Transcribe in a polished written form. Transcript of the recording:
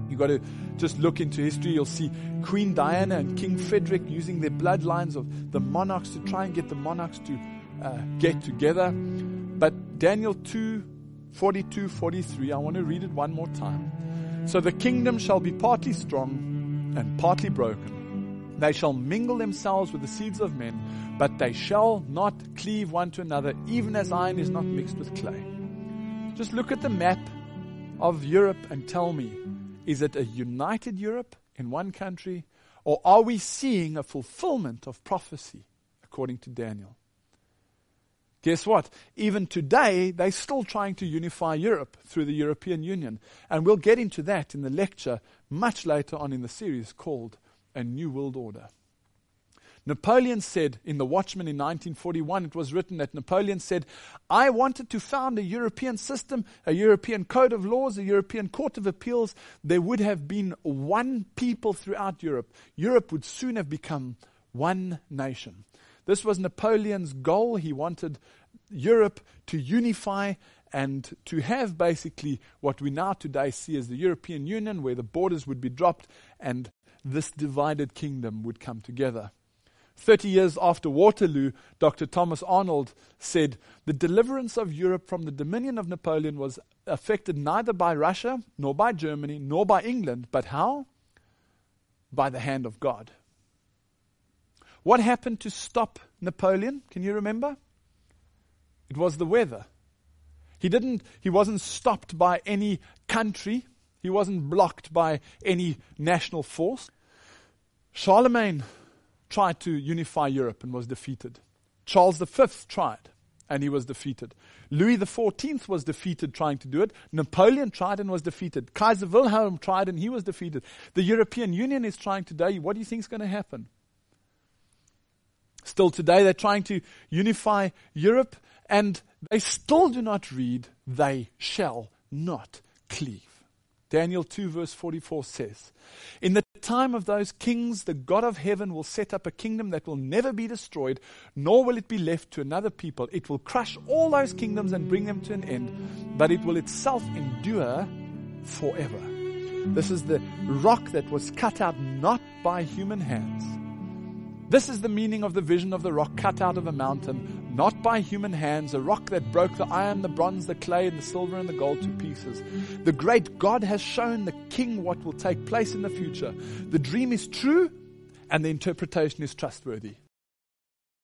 You got to just look into history. You'll see Queen Diana and King Frederick using their bloodlines of the monarchs to try and get the monarchs to get together. But Daniel 2:42-43, I want to read it one more time. So the kingdom shall be partly strong and partly broken. They shall mingle themselves with the seeds of men, but they shall not cleave one to another, even as iron is not mixed with clay. Just look at the map of Europe and tell me, is it a united Europe in one country, or are we seeing a fulfillment of prophecy according to Daniel? Guess what? Even today, they're still trying to unify Europe through the European Union. And we'll get into that in the lecture much later on in the series called A New World Order. Napoleon said in The Watchman in 1941, it was written that Napoleon said, I wanted to found a European system, a European code of laws, a European court of appeals. There would have been one people throughout Europe. Europe would soon have become one nation. This was Napoleon's goal. He wanted Europe to unify and to have basically what we now today see as the European Union, where the borders would be dropped and this divided kingdom would come together. 30 years after Waterloo, Dr. Thomas Arnold said, the deliverance of Europe from the dominion of Napoleon was affected neither by Russia, nor by Germany, nor by England, but how? By the hand of God. What happened to stop Napoleon? Can you remember? It was the weather. He wasn't stopped by any country. He wasn't blocked by any national force. Charlemagne tried to unify Europe and was defeated. Charles V tried and he was defeated. Louis XIV was defeated trying to do it. Napoleon tried and was defeated. Kaiser Wilhelm tried and he was defeated. The European Union is trying today. What do you think is going to happen? Still today, they're trying to unify Europe, and they still do not read, they shall not cleave. Daniel 2 verse 44 says, in the time of those kings, the God of heaven will set up a kingdom that will never be destroyed, nor will it be left to another people. It will crush all those kingdoms and bring them to an end, but it will itself endure forever. This is the rock that was cut out not by human hands. This is the meaning of the vision of the rock cut out of a mountain, not by human hands, a rock that broke the iron, the bronze, the clay, and the silver and the gold to pieces. The great God has shown the king what will take place in the future. The dream is true, and the interpretation is trustworthy.